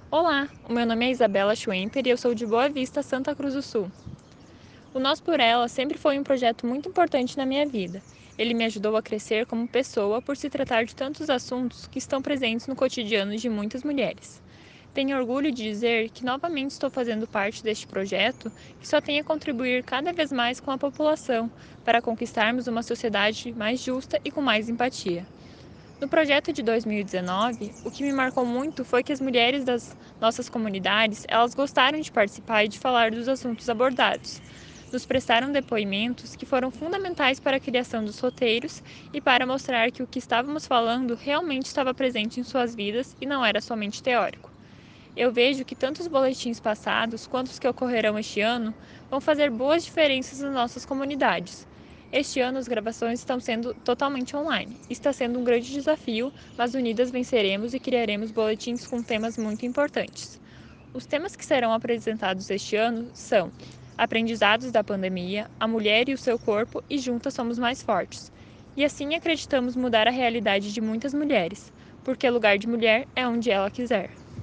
Olá, o meu nome é Isabela Schwemper e eu sou de Boa Vista, Santa Cruz do Sul. O Nós por Ela sempre foi um projeto muito importante na minha vida. Ele me ajudou a crescer como pessoa por se tratar de tantos assuntos que estão presentes no cotidiano de muitas mulheres. Tenho orgulho de dizer que novamente estou fazendo parte deste projeto que só tem a contribuir cada vez mais com a população para conquistarmos uma sociedade mais justa e com mais empatia. No projeto de 2019, o que me marcou muito foi que as mulheres das nossas comunidades, elas gostaram de participar e de falar dos assuntos abordados. Nos prestaram depoimentos que foram fundamentais para a criação dos roteiros e para mostrar que o que estávamos falando realmente estava presente em suas vidas e não era somente teórico. Eu vejo que tanto os boletins passados quanto os que ocorrerão este ano vão fazer boas diferenças nas nossas comunidades. Este ano as gravações estão sendo totalmente online. Está sendo um grande desafio, mas unidas venceremos e criaremos boletins com temas muito importantes. Os temas que serão apresentados este ano são aprendizados da pandemia, a mulher e o seu corpo e juntas somos mais fortes. E assim acreditamos mudar a realidade de muitas mulheres, porque lugar de mulher é onde ela quiser.